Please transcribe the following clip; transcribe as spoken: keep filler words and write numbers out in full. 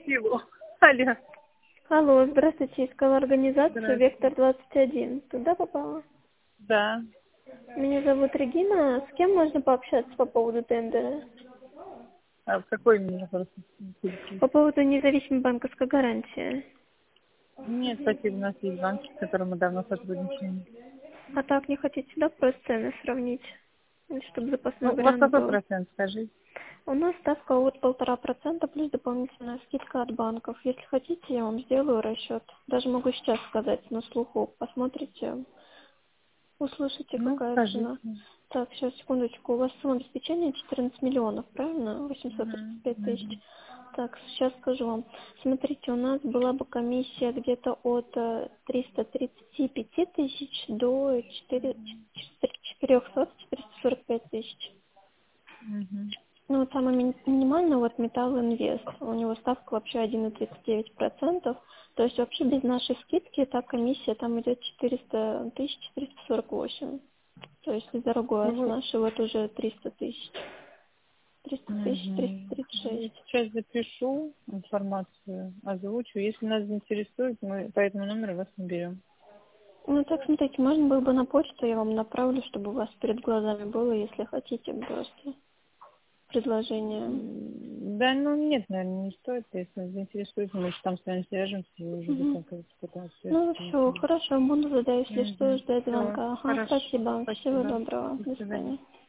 силу. Алло. Алло, здравствуйте, искала организацию Здравствуйте. Вектор двадцать один. Туда попала? Да. Меня зовут Регина. С кем можно пообщаться по поводу тендера? А какой мне вопрос интересует? По поводу независимой банковской гарантии. Нет, спасибо, у нас есть банки, с которыми мы давно сотрудничаем. А так не хотите, да, просто цены сравнить? Чтобы Ну, запасной у вас вариант какой был. процент, скажи? У нас ставка от полтора процента плюс дополнительная скидка от банков. Если хотите, я вам сделаю расчет. Даже могу сейчас сказать на слуху. Посмотрите, услышите, Ну, какая скажите. цена. Так, сейчас, секундочку. У вас сумма обеспечения четырнадцать миллионов, правильно? восемьсот тридцать Мгм, пять тысяч. мгм. Так, сейчас скажу вам. Смотрите, у нас была бы комиссия где-то от э, триста тридцать пять тысяч до четыреста сорок пять тысяч. Мгм. Ну, вот самое ми- минимальное, вот Металл Инвест. У него ставка вообще один целых тридцать девять сотых процента. То есть вообще без нашей скидки та комиссия там идет четыреста тысяч четыреста сорок восемь. То есть если дорогой, а с Ну, нашей вот уже триста тысяч. триста тысяч, триста мгм. тридцать Я шесть. сейчас запишу информацию, озвучу. Если нас заинтересует, мы по этому номеру вас наберем. Ну так, смотрите, можно было бы на почту, я вам направлю, чтобы у вас перед глазами было, если хотите просто предложение. М, Да, ну нет, наверное, не стоит. Если нас заинтересует, мы еще там с вами свяжемся и уже Мгм. будем как-то пытаться Ну все, решить. хорошо, буду задать, если что, Угу. ждать Все, звонка. Ага, хорошо. спасибо. Всего Спасибо. доброго. До До свидания. свидания.